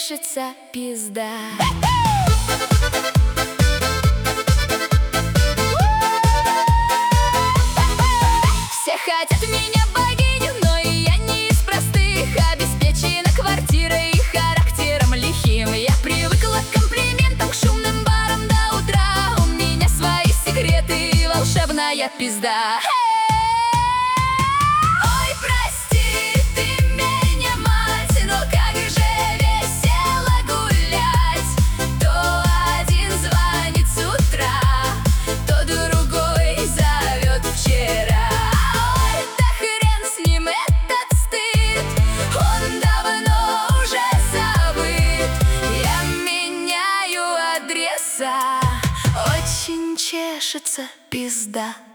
чешется пизда. Все хотят меня богиню, но и я не из простых. Обеспечена квартирой и характером лихим. Я привыкла к комплиментам, к шумным барам до утра. У меня свои секреты и волшебная пизда. Ой, прости ты меня, мать, но как же весело гулять. То один звонит с утра, то другой зовет вчера. Ой, да хрен с ним этот стыд, он давно уже забыт. Я меняю адреса, очень чешется пизда.